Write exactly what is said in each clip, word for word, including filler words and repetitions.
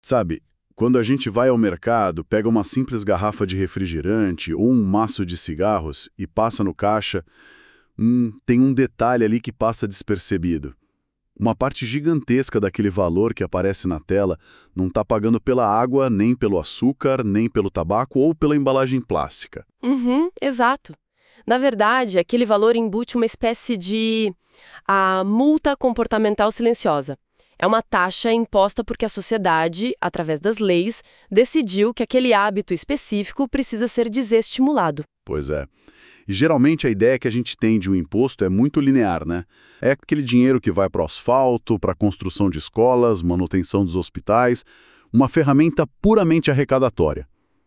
Sabe, quando a gente vai ao mercado, pega uma simples garrafa de refrigerante ou um maço de cigarros e passa no caixa, hum, tem um detalhe ali que passa despercebido. Uma parte gigantesca daquele valor que aparece na tela não está pagando pela água, nem pelo açúcar, nem pelo tabaco ou pela embalagem plástica. Uhum, exato. Na verdade, aquele valor embute uma espécie de a multa comportamental silenciosa. É uma taxa imposta porque a sociedade, através das leis, decidiu que aquele hábito específico precisa ser desestimulado. Pois é. E geralmente a ideia que a gente tem de um imposto é muito linear, né? É aquele dinheiro que vai para o asfalto, para a construção de escolas, manutenção dos hospitais, uma ferramenta puramente arrecadatória.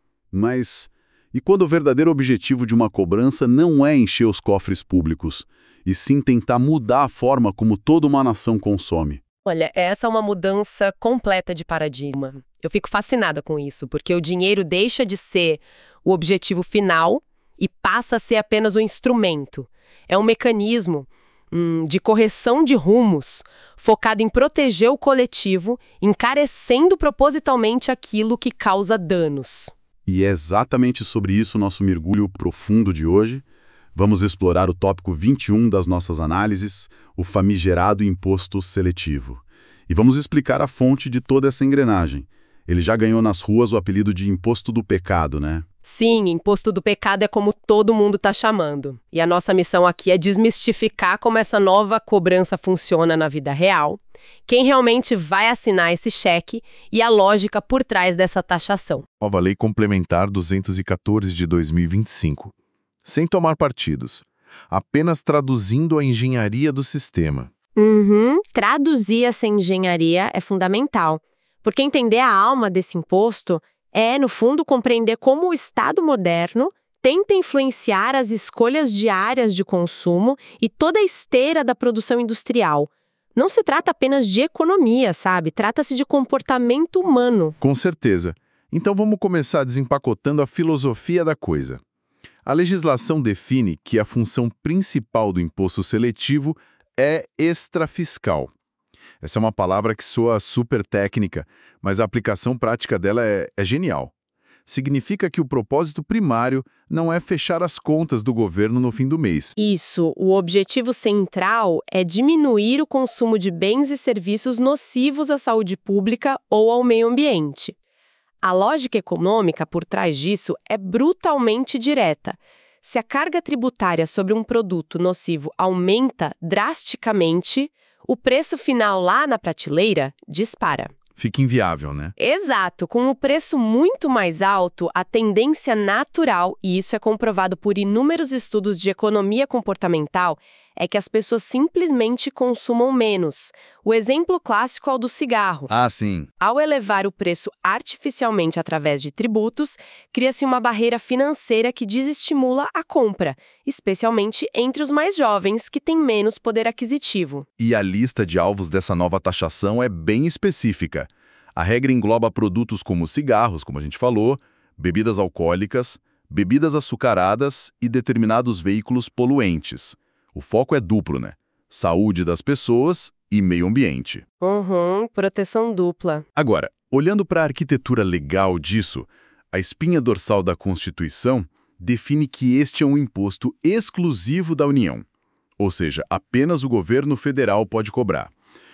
Mas e quando o verdadeiro objetivo de uma cobrança não é encher os cofres públicos, e sim tentar mudar a forma como toda uma nação consome? Olha, essa é uma mudança completa de paradigma. Eu fico fascinada com isso, porque o dinheiro deixa de ser o objetivo final e passa a ser apenas um instrumento. É um mecanismo hum, de correção de rumos, focado em proteger o coletivo, encarecendo propositalmente aquilo que causa danos. E é exatamente sobre isso o nosso mergulho profundo de hoje. Vamos explorar o tópico vinte e um das nossas análises, o famigerado imposto seletivo. E vamos explicar a fonte de toda essa engrenagem. Ele já ganhou nas ruas o apelido de imposto do pecado, né? Sim, imposto do pecado é como todo mundo está chamando. E a nossa missão aqui é desmistificar como essa nova cobrança funciona na vida real, quem realmente vai assinar esse cheque e a lógica por trás dessa taxação. Nova Lei Complementar duzentos e quatorze de dois mil e vinte e cinco. Sem tomar partidos, apenas traduzindo a engenharia do sistema. Uhum. Traduzir essa engenharia é fundamental, porque entender a alma desse imposto é, no fundo, compreender como o Estado moderno tenta influenciar as escolhas diárias de consumo e toda a esteira da produção industrial. Não se trata apenas de economia, sabe? Trata-se de comportamento humano. Com certeza. Então vamos começar desempacotando a filosofia da coisa. A legislação define que a função principal do imposto seletivo é extrafiscal. Essa é uma palavra que soa super técnica, mas a aplicação prática dela é, é genial. Significa que o propósito primário não é fechar as contas do governo no fim do mês. Isso, o objetivo central é diminuir o consumo de bens e serviços nocivos à saúde pública ou ao meio ambiente. A lógica econômica por trás disso é brutalmente direta. Se a carga tributária sobre um produto nocivo aumenta drasticamente, o preço final lá na prateleira dispara. Fica inviável, né? Exato. Com o preço muito mais alto, a tendência natural, e isso é comprovado por inúmeros estudos de economia comportamental, é que as pessoas simplesmente consumam menos. O exemplo clássico é o do cigarro. Ah, sim. Ao elevar o preço artificialmente através de tributos, cria-se uma barreira financeira que desestimula a compra, especialmente entre os mais jovens, que têm menos poder aquisitivo. E a lista de alvos dessa nova taxação é bem específica. A regra engloba produtos como cigarros, como a gente falou, bebidas alcoólicas, bebidas açucaradas e determinados veículos poluentes. O foco é duplo, né? Saúde das pessoas e meio ambiente. Uhum, proteção dupla. Agora, olhando para a arquitetura legal disso, a espinha dorsal da Constituição define que este é um imposto exclusivo da União. Ou seja, apenas o governo federal pode cobrar.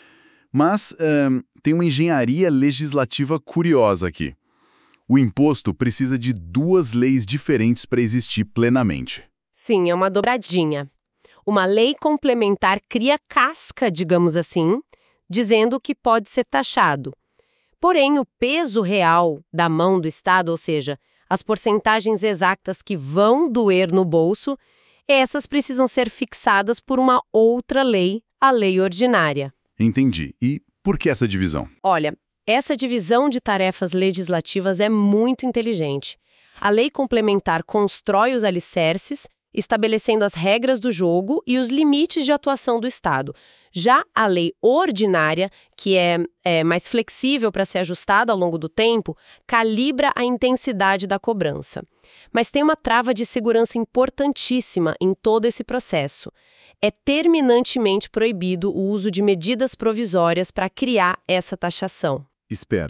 Mas hum, tem uma engenharia legislativa curiosa aqui. O imposto precisa de duas leis diferentes para existir plenamente. Sim, é uma dobradinha. Uma lei complementar cria casca, digamos assim, dizendo que pode ser taxado. Porém, o peso real da mão do Estado, ou seja, as porcentagens exatas que vão doer no bolso, essas precisam ser fixadas por uma outra lei, a lei ordinária. Entendi. E por que essa divisão? Olha, essa divisão de tarefas legislativas é muito inteligente. A lei complementar constrói os alicerces, estabelecendo as regras do jogo e os limites de atuação do Estado. Já a lei ordinária, que é, é mais flexível para ser ajustada ao longo do tempo, calibra a intensidade da cobrança. Mas tem uma trava de segurança importantíssima em todo esse processo. É terminantemente proibido o uso de medidas provisórias para criar essa taxação. Espera,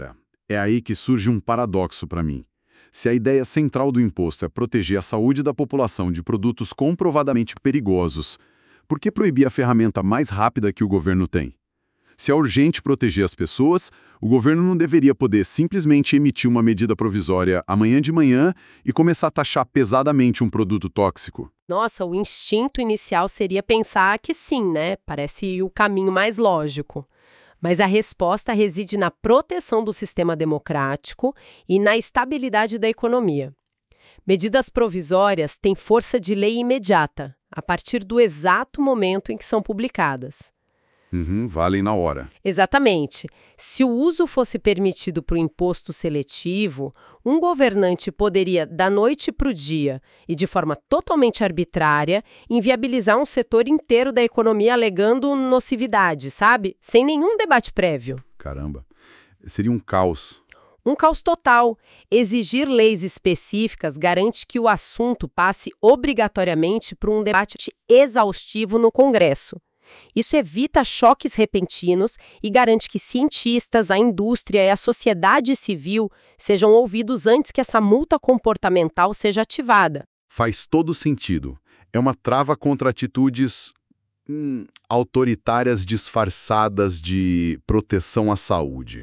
É aí que surge um paradoxo para mim. Se a ideia central do imposto é proteger a saúde da população de produtos comprovadamente perigosos, por que proibir a ferramenta mais rápida que o governo tem? Se é urgente proteger as pessoas, o governo não deveria poder simplesmente emitir uma medida provisória amanhã de manhã e começar a taxar pesadamente um produto tóxico. Nossa, o instinto inicial seria pensar que sim, né? Parece o caminho mais lógico. Mas a resposta reside na proteção do sistema democrático e na estabilidade da economia. Medidas provisórias têm força de lei imediata, a partir do exato momento em que são publicadas. Uhum, valem na hora. Exatamente. Se o uso fosse permitido para o imposto seletivo, um governante poderia, da noite para o dia e de forma totalmente arbitrária, inviabilizar um setor inteiro da economia alegando nocividade, sabe? Sem nenhum debate prévio. Caramba, seria um caos. Um caos total. Exigir leis específicas garante que o assunto passe obrigatoriamente por um debate exaustivo no Congresso. Isso evita choques repentinos e garante que cientistas, a indústria e a sociedade civil sejam ouvidos antes que essa multa comportamental seja ativada. Faz todo sentido. É uma trava contra atitudes hum, autoritárias disfarçadas de proteção à saúde.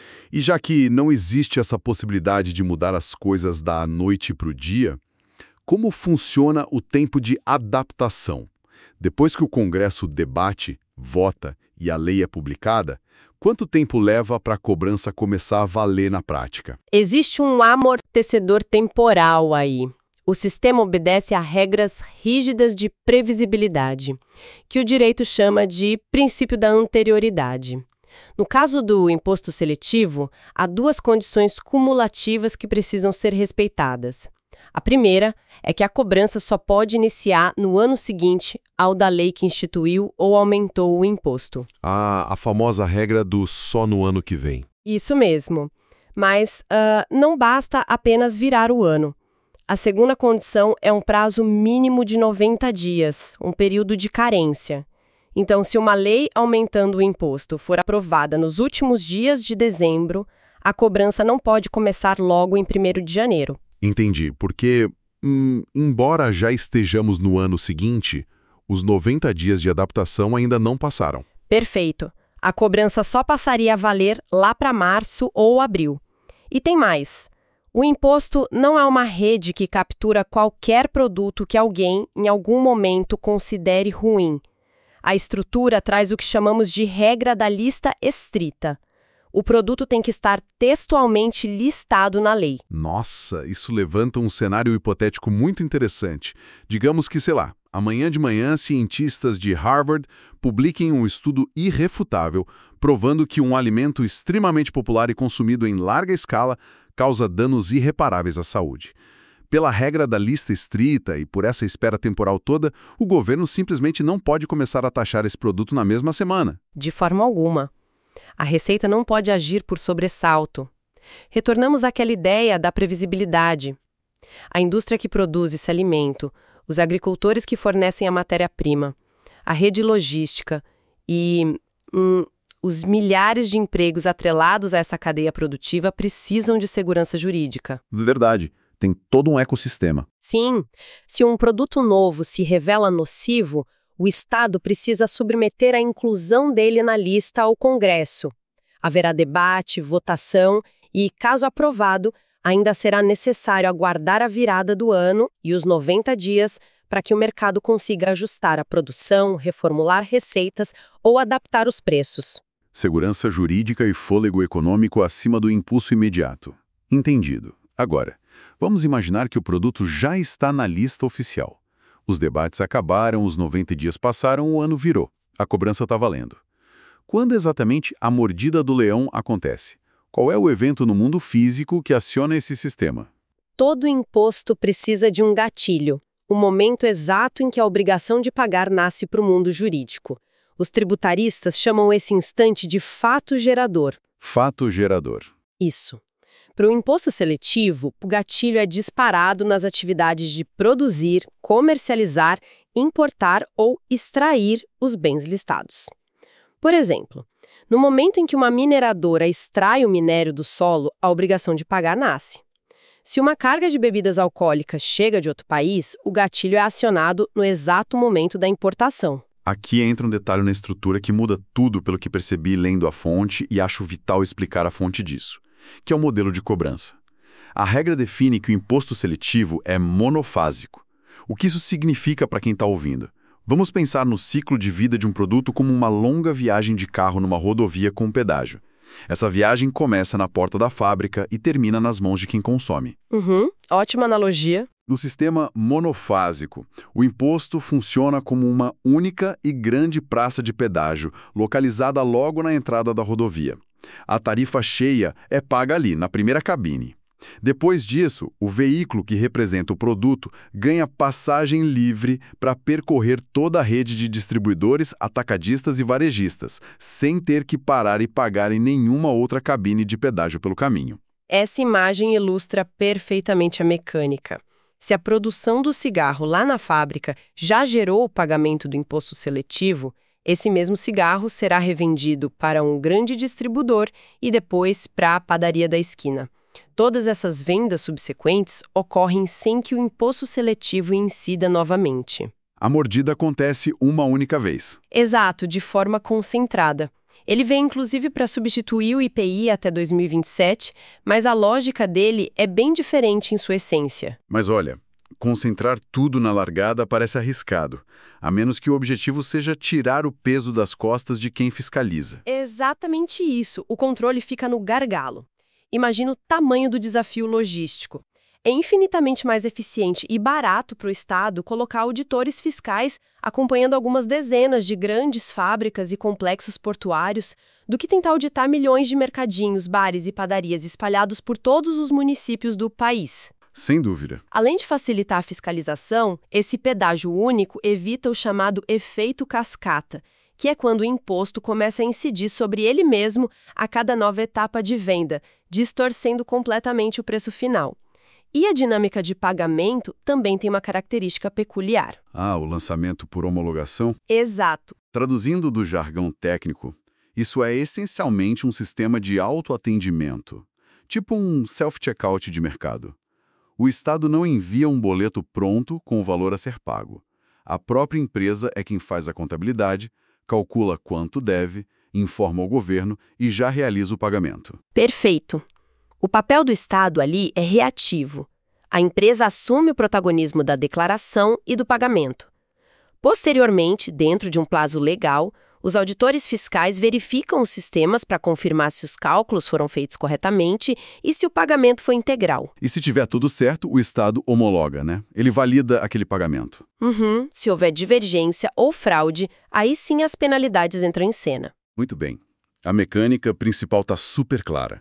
E já que não existe essa possibilidade de mudar as coisas da noite para o dia, como funciona o tempo de adaptação? Depois que o Congresso debate, vota e a lei é publicada, quanto tempo leva para a cobrança começar a valer na prática? Existe um amortecedor temporal aí. O sistema obedece a regras rígidas de previsibilidade, que o direito chama de princípio da anterioridade. No caso do imposto seletivo, há duas condições cumulativas que precisam ser respeitadas. A primeira é que a cobrança só pode iniciar no ano seguinte ao da lei que instituiu ou aumentou o imposto. Ah, a famosa regra do só no ano que vem. Isso mesmo. Mas uh, não basta apenas virar o ano. A segunda condição é um prazo mínimo de noventa dias, um período de carência. Então, se uma lei aumentando o imposto for aprovada nos últimos dias de dezembro, a cobrança não pode começar logo em primeiro de janeiro. Entendi, porque, hum, embora já estejamos no ano seguinte, os noventa dias de adaptação ainda não passaram. Perfeito. A cobrança só passaria a valer lá para março ou abril. E tem mais. O imposto não é uma rede que captura qualquer produto que alguém, em algum momento, considere ruim. A estrutura traz o que chamamos de regra da lista estrita. O produto tem que estar textualmente listado na lei. Nossa, isso levanta um cenário hipotético muito interessante. Digamos que, sei lá, amanhã de manhã cientistas de Harvard publiquem um estudo irrefutável provando que um alimento extremamente popular e consumido em larga escala causa danos irreparáveis à saúde. Pela regra da lista estrita e por essa espera temporal toda, o governo simplesmente não pode começar a taxar esse produto na mesma semana. De forma alguma. A Receita não pode agir por sobressalto. Retornamos àquela ideia da previsibilidade. A indústria que produz esse alimento, os agricultores que fornecem a matéria-prima, a rede logística e hum, os milhares de empregos atrelados a essa cadeia produtiva precisam de segurança jurídica. Verdade. Tem todo um ecossistema. Sim. Se um produto novo se revela nocivo, o Estado precisa submeter a inclusão dele na lista ao Congresso. Haverá debate, votação e, caso aprovado, ainda será necessário aguardar a virada do ano e os noventa dias para que o mercado consiga ajustar a produção, reformular receitas ou adaptar os preços. Segurança jurídica e fôlego econômico acima do impulso imediato. Entendido. Agora, vamos imaginar que o produto já está na lista oficial. Os debates acabaram, os noventa dias passaram, o ano virou. A cobrança está valendo. Quando exatamente a mordida do leão acontece? Qual é o evento no mundo físico que aciona esse sistema? Todo imposto precisa de um gatilho, o momento exato em que a obrigação de pagar nasce para o mundo jurídico. Os tributaristas chamam esse instante de fato gerador. Fato gerador. Isso. Para o imposto seletivo, o gatilho é disparado nas atividades de produzir, comercializar, importar ou extrair os bens listados. Por exemplo, No momento em que uma mineradora extrai o minério do solo, a obrigação de pagar nasce. Se uma carga de bebidas alcoólicas chega de outro país, o gatilho é acionado no exato momento da importação. Aqui entra um detalhe na estrutura que muda tudo pelo que percebi lendo a fonte e acho vital explicar a fonte disso, que é o modelo de cobrança. A regra define que o imposto seletivo é monofásico. O que isso significa para quem está ouvindo? Vamos pensar no ciclo de vida de um produto como uma longa viagem de carro numa rodovia com pedágio. Essa viagem começa na porta da fábrica e termina nas mãos de quem consome. Uhum, ótima analogia. No sistema monofásico, o imposto funciona como uma única e grande praça de pedágio, localizada logo na entrada da rodovia. A tarifa cheia é paga ali, na primeira cabine. Depois disso, o veículo que representa o produto ganha passagem livre para percorrer toda a rede de distribuidores, atacadistas e varejistas, sem ter que parar e pagar em nenhuma outra cabine de pedágio pelo caminho. Essa imagem ilustra perfeitamente a mecânica. Se a produção do cigarro lá na fábrica já gerou o pagamento do imposto seletivo, esse mesmo cigarro será revendido para um grande distribuidor e depois para a padaria da esquina. Todas essas vendas subsequentes ocorrem sem que o imposto seletivo incida novamente. A mordida acontece uma única vez. Exato, de forma concentrada. Ele vem inclusive para substituir o I P I até dois mil e vinte e sete, mas a lógica dele é bem diferente em sua essência. Mas olha, concentrar tudo na largada parece arriscado, a menos que o objetivo seja tirar o peso das costas de quem fiscaliza. Exatamente isso, o controle fica no gargalo. Imagina o tamanho do desafio logístico. É infinitamente mais eficiente e barato para o Estado colocar auditores fiscais acompanhando algumas dezenas de grandes fábricas e complexos portuários do que tentar auditar milhões de mercadinhos, bares e padarias espalhados por todos os municípios do país. Sem dúvida. Além de facilitar a fiscalização, esse pedágio único evita o chamado efeito cascata, que é quando o imposto começa a incidir sobre ele mesmo a cada nova etapa de venda, distorcendo completamente o preço final. E a dinâmica de pagamento também tem uma característica peculiar. Ah, o lançamento por homologação? Exato. Traduzindo do jargão técnico, isso é essencialmente um sistema de autoatendimento, tipo um self-checkout de mercado. O Estado não envia um boleto pronto com o valor a ser pago. A própria empresa é quem faz a contabilidade, calcula quanto deve, informa ao governo e já realiza o pagamento. Perfeito. O papel do Estado ali é reativo. A empresa assume o protagonismo da declaração e do pagamento. Posteriormente, dentro de um prazo legal, os auditores fiscais verificam os sistemas para confirmar se os cálculos foram feitos corretamente e se o pagamento foi integral. E se tiver tudo certo, o Estado homologa, né? Ele valida aquele pagamento. Uhum. Se houver divergência ou fraude, aí sim as penalidades entram em cena. Muito bem. A mecânica principal está super clara.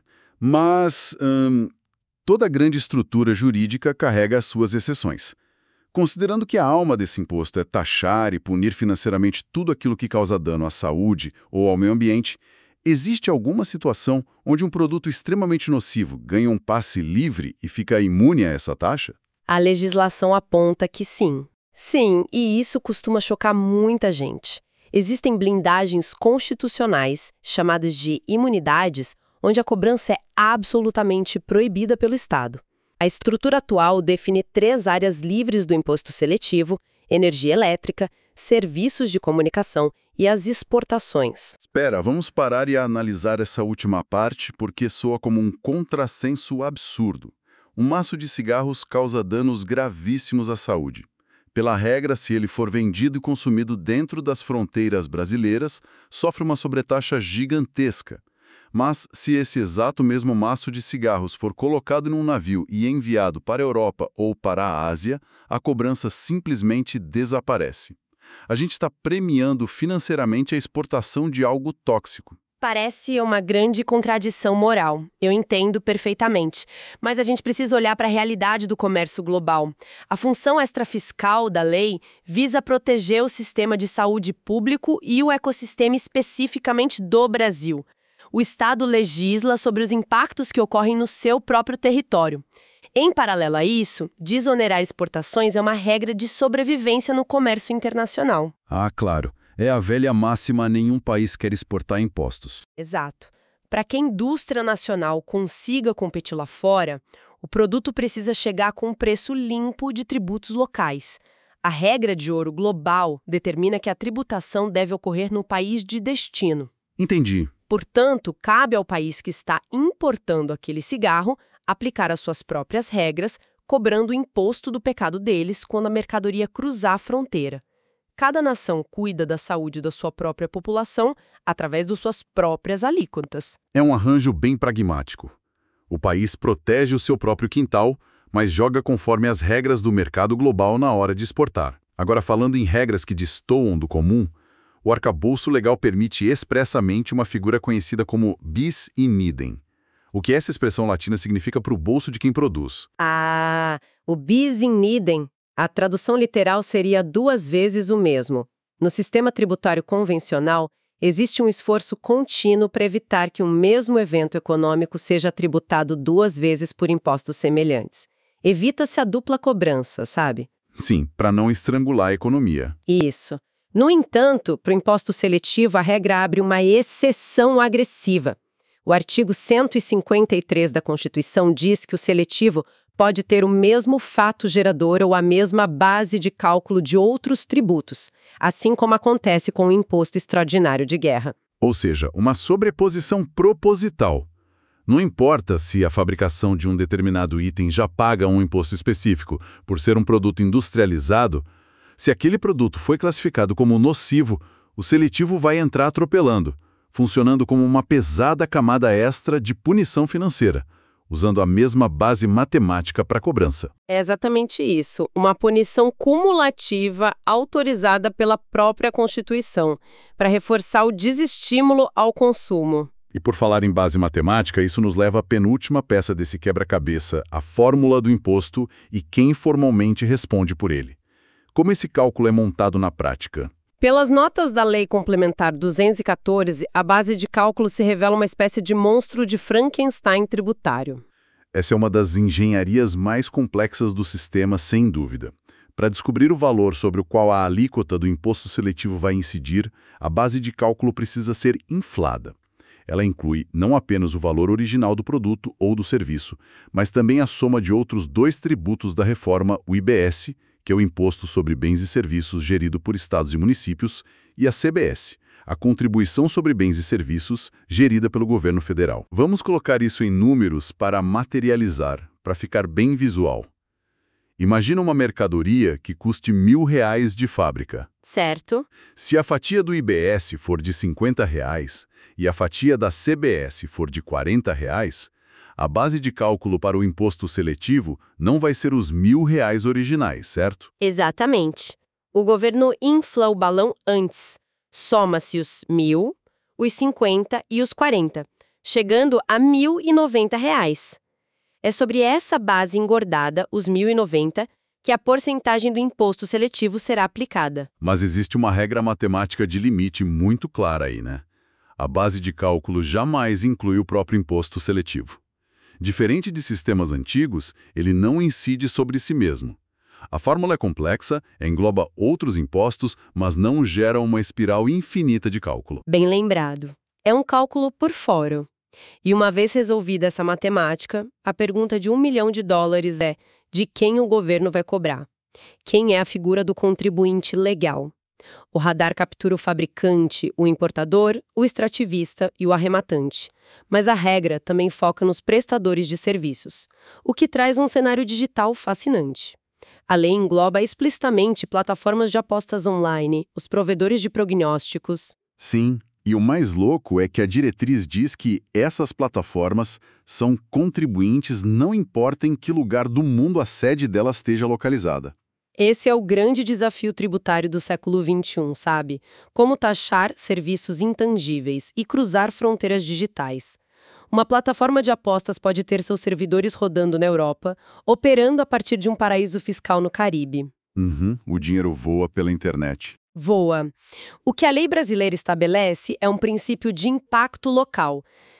Mas hum, toda grande estrutura jurídica carrega as suas exceções. Considerando que a alma desse imposto é taxar e punir financeiramente tudo aquilo que causa dano à saúde ou ao meio ambiente, existe alguma situação onde um produto extremamente nocivo ganha um passe livre e fica imune a essa taxa? A legislação aponta que sim. Sim, e isso costuma chocar muita gente. Existem blindagens constitucionais, chamadas de imunidades, onde a cobrança é absolutamente proibida pelo Estado. A estrutura atual define três áreas livres do imposto seletivo: energia elétrica, serviços de comunicação e as exportações. Espera, vamos parar e analisar essa última parte porque soa como um contrassenso absurdo. Um maço de cigarros causa danos gravíssimos à saúde. Pela regra, se ele for vendido e consumido dentro das fronteiras brasileiras, sofre uma sobretaxa gigantesca. Mas, se esse exato mesmo maço de cigarros for colocado num navio e enviado para a Europa ou para a Ásia, a cobrança simplesmente desaparece. A gente está premiando financeiramente a exportação de algo tóxico. Parece uma grande contradição moral, eu entendo perfeitamente, mas a gente precisa olhar para a realidade do comércio global. A função extrafiscal da lei visa proteger o sistema de saúde público e o ecossistema especificamente do Brasil. O Estado legisla sobre os impactos que ocorrem no seu próprio território. Em paralelo a isso, desonerar exportações é uma regra de sobrevivência no comércio internacional. Ah, claro. É a velha máxima: nenhum país quer exportar impostos. Exato. Para que a indústria nacional consiga competir lá fora, o produto precisa chegar com um preço limpo de tributos locais. A regra de ouro global determina que a tributação deve ocorrer no país de destino. Entendi. Portanto, cabe ao país que está importando aquele cigarro aplicar as suas próprias regras, cobrando o imposto do pecado deles quando a mercadoria cruzar a fronteira. Cada nação cuida da saúde da sua própria população através de suas próprias alíquotas. É um arranjo bem pragmático. O país protege o seu próprio quintal, mas joga conforme as regras do mercado global na hora de exportar. Agora, falando em regras que destoam do comum, o arcabouço legal permite expressamente uma figura conhecida como bis in idem. O que essa expressão latina significa para o bolso de quem produz? Ah, o bis in idem. A tradução literal seria duas vezes o mesmo. No sistema tributário convencional, existe um esforço contínuo para evitar que o mesmo evento econômico seja tributado duas vezes por impostos semelhantes. Evita-se a dupla cobrança, sabe? Sim, para não estrangular a economia. Isso. No entanto, para o imposto seletivo, a regra abre uma exceção agressiva. O artigo cento e cinquenta e três da Constituição diz que o seletivo pode ter o mesmo fato gerador ou a mesma base de cálculo de outros tributos, assim como acontece com o imposto extraordinário de guerra. Ou seja, uma sobreposição proposital. Não importa se a fabricação de um determinado item já paga um imposto específico por ser um produto industrializado, se aquele produto foi classificado como nocivo, o seletivo vai entrar atropelando, funcionando como uma pesada camada extra de punição financeira, usando a mesma base matemática para cobrança. É exatamente isso, uma punição cumulativa autorizada pela própria Constituição, para reforçar o desestímulo ao consumo. E por falar em base matemática, isso nos leva à penúltima peça desse quebra-cabeça, a fórmula do imposto e quem formalmente responde por ele. Como esse cálculo é montado na prática? Pelas notas da Lei Complementar duzentos e quatorze, a base de cálculo se revela uma espécie de monstro de Frankenstein tributário. Essa é uma das engenharias mais complexas do sistema, sem dúvida. Para descobrir o valor sobre o qual a alíquota do imposto seletivo vai incidir, a base de cálculo precisa ser inflada. Ela inclui não apenas o valor original do produto ou do serviço, mas também a soma de outros dois tributos da reforma, o I B S, que é o Imposto sobre Bens e Serviços gerido por estados e municípios, e a C B S, a Contribuição sobre Bens e Serviços, gerida pelo governo federal. Vamos colocar isso em números para materializar, para ficar bem visual. Imagina uma mercadoria que custe mil reais de fábrica. Certo. Se a fatia do I B S for de cinquenta reais e a fatia da C B S for de quarenta reais, a base de cálculo para o imposto seletivo não vai ser os mil reais originais, certo? Exatamente. O governo infla o balão antes. Soma-se os mil, os cinquenta e os quarenta, chegando a mil e noventa reais. É sobre essa base engordada, os mil e noventa, que a porcentagem do imposto seletivo será aplicada. Mas existe uma regra matemática de limite muito clara aí, né? A base de cálculo jamais inclui o próprio imposto seletivo. Diferente de sistemas antigos, ele não incide sobre si mesmo. A fórmula é complexa, engloba outros impostos, mas não gera uma espiral infinita de cálculo. Bem lembrado. É um cálculo por fora. E uma vez resolvida essa matemática, a pergunta de um milhão de dólares é: de quem o governo vai cobrar? Quem é a figura do contribuinte legal? O radar captura o fabricante, o importador, o extrativista e o arrematante. Mas a regra também foca nos prestadores de serviços, o que traz um cenário digital fascinante. A lei engloba explicitamente plataformas de apostas online, os provedores de prognósticos. Sim, e o mais louco é que a diretriz diz que essas plataformas são contribuintes, não importa em que lugar do mundo a sede delas esteja localizada. Esse é o grande desafio tributário do século vinte e um, sabe? Como taxar serviços intangíveis e cruzar fronteiras digitais. Uma plataforma de apostas pode ter seus servidores rodando na Europa, operando a partir de um paraíso fiscal no Caribe. Uhum, o dinheiro voa pela internet. Voa. O que a lei brasileira estabelece é um princípio de impacto local.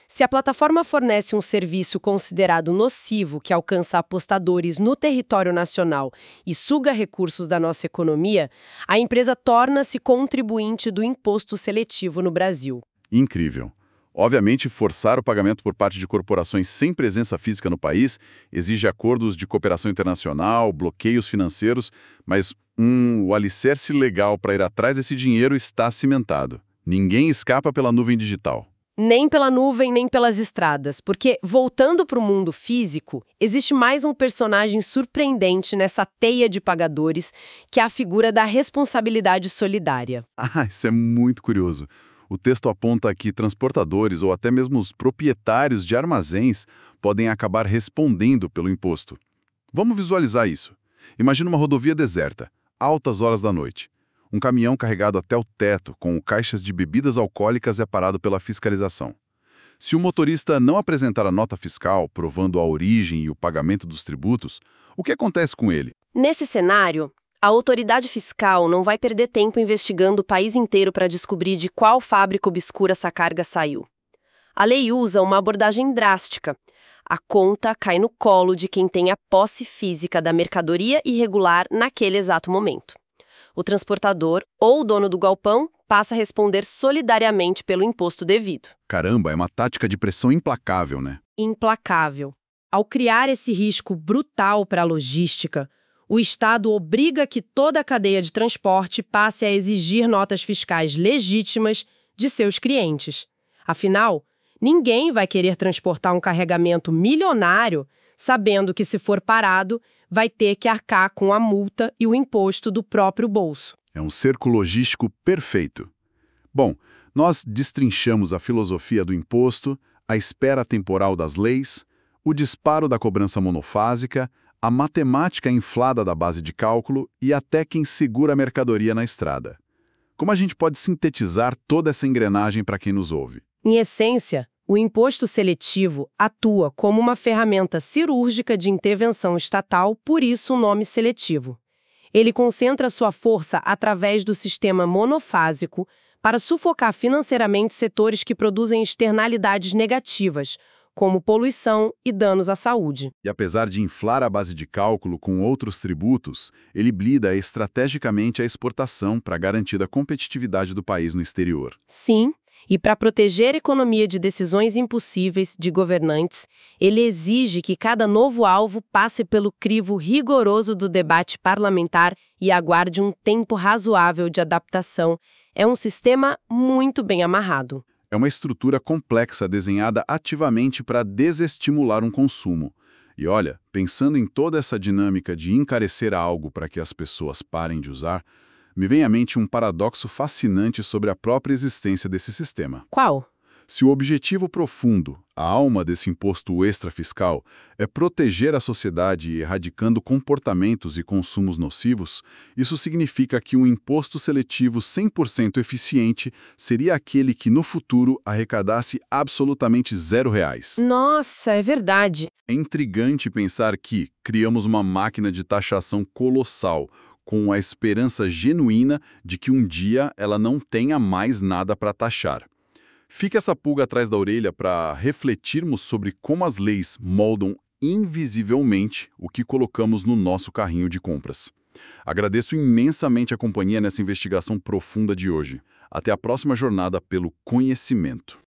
Se a plataforma fornece um serviço considerado nocivo que alcança apostadores no território nacional e suga recursos da nossa economia, a empresa torna-se contribuinte do imposto seletivo no Brasil. Incrível. Obviamente, forçar o pagamento por parte de corporações sem presença física no país exige acordos de cooperação internacional, bloqueios financeiros, mas hum, o alicerce legal para ir atrás desse dinheiro está cimentado. Ninguém escapa pela nuvem digital. Nem pela nuvem, nem pelas estradas, porque, voltando para o mundo físico, existe mais um personagem surpreendente nessa teia de pagadores, que é a figura da responsabilidade solidária. Ah, isso é muito curioso. O texto aponta que transportadores ou até mesmo os proprietários de armazéns podem acabar respondendo pelo imposto. Vamos visualizar isso. Imagina uma rodovia deserta, altas horas da noite. Um caminhão carregado até o teto, com caixas de bebidas alcoólicas é parado pela fiscalização. Se o motorista não apresentar a nota fiscal provando a origem e o pagamento dos tributos, o que acontece com ele? Nesse cenário, a autoridade fiscal não vai perder tempo investigando o país inteiro para descobrir de qual fábrica obscura essa carga saiu. A lei usa uma abordagem drástica. A conta cai no colo de quem tem a posse física da mercadoria irregular naquele exato momento. O transportador ou o dono do galpão passa a responder solidariamente pelo imposto devido. Caramba, é uma tática de pressão implacável, né? Implacável. Ao criar esse risco brutal para a logística, o Estado obriga que toda a cadeia de transporte passe a exigir notas fiscais legítimas de seus clientes. Afinal, ninguém vai querer transportar um carregamento milionário sabendo que, se for parado, vai ter que arcar com a multa e o imposto do próprio bolso. É um cerco logístico perfeito. Bom, nós destrinchamos a filosofia do imposto, a espera temporal das leis, o disparo da cobrança monofásica, a matemática inflada da base de cálculo e até quem segura a mercadoria na estrada. Como a gente pode sintetizar toda essa engrenagem para quem nos ouve? Em essência, o imposto seletivo atua como uma ferramenta cirúrgica de intervenção estatal, por isso o nome seletivo. Ele concentra sua força através do sistema monofásico para sufocar financeiramente setores que produzem externalidades negativas, como poluição e danos à saúde. E apesar de inflar a base de cálculo com outros tributos, ele blinda estrategicamente a exportação para garantir a competitividade do país no exterior. Sim. E para proteger a economia de decisões impossíveis de governantes, ele exige que cada novo alvo passe pelo crivo rigoroso do debate parlamentar e aguarde um tempo razoável de adaptação. É um sistema muito bem amarrado. É uma estrutura complexa desenhada ativamente para desestimular um consumo. E olha, pensando em toda essa dinâmica de encarecer algo para que as pessoas parem de usar, me vem à mente um paradoxo fascinante sobre a própria existência desse sistema. Qual? Se o objetivo profundo, a alma desse imposto extrafiscal, é proteger a sociedade erradicando comportamentos e consumos nocivos, isso significa que um imposto seletivo cem por cento eficiente seria aquele que, no futuro, arrecadasse absolutamente zero reais. Nossa, é verdade. É intrigante pensar que criamos uma máquina de taxação colossal, com a esperança genuína de que um dia ela não tenha mais nada para taxar. Fica essa pulga atrás da orelha para refletirmos sobre como as leis moldam invisivelmente o que colocamos no nosso carrinho de compras. Agradeço imensamente a companhia nessa investigação profunda de hoje. Até a próxima jornada pelo conhecimento.